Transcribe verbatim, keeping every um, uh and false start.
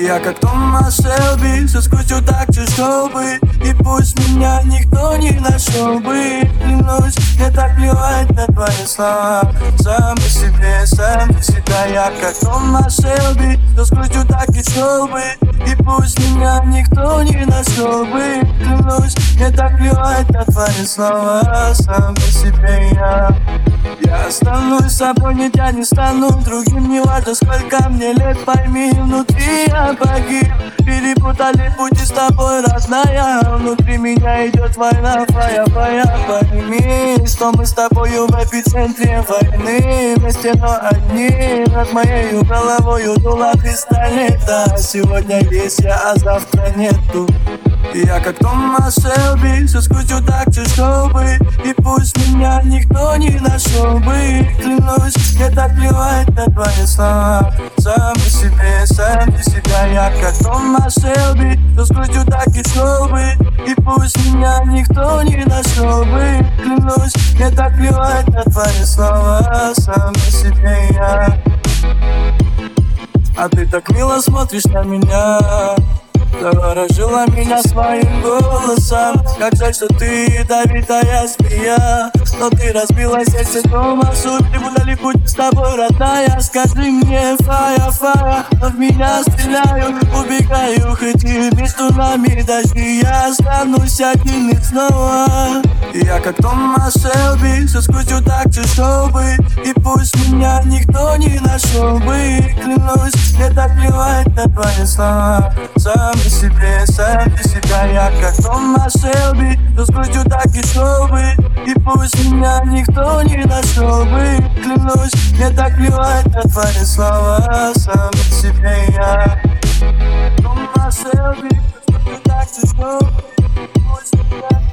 Я как Томас Шелби, все скручу так же, чтобы и пусть меня никто не нашел бы. Клянусь, мне так плевать на твои слова. Сам по себе, сам по себя. Я как Томас Шелби, все скручу так и шел бы, и пусть меня никто не нашел бы. Клянусь, мне так плевать на твои слова. Сам по себе я. Я останусь собой, нет, я не стану другим. Не важно, сколько мне лет, пойми, внутри я погиб. Перепутали пути с тобой, родная. Внутри меня идет война, твоя, твоя. Пойми, что мы с тобою в эпицентре войны. Вместе, но одни. Над моей головой дуло пистолета. Сегодня есть я, а завтра нету. Я как Томас Шелби, все скручу так же, чтобы и пусть меня никто не нашел бы. Клянусь, мне так плевать на твои слова. Сам по себе, сам по себя. Я как Томас Шелби, все скручу так и шел бы, и пусть меня никто не нашел бы. Клянусь, мне так плевать на твои слова. Сам по себе я. А ты так мило смотришь на меня, заворожила меня своим голосом. Как жаль, что ты ядовитая змея, но ты разбила сердце Томасу. Перепутали путь с тобой, родная. Скажи мне, фая, фая, но в меня стреляют, убегаю, хоть и между нами дожди. Я останусь один и снова. Я как Томас Шелби, все скручу так же, чтобы и пусть меня никто не нашел бы. Клянусь, мне так плевать на твои слова. Сам по себе, сам по себя. Я как Томас Шелби, все скручу так и шел бы, и пусть меня никто не нашел бы. Клянусь, мне так плевать на твои слова. Сам по себе я. Томас Шелби, все скручу так и шел бы, и пусть меня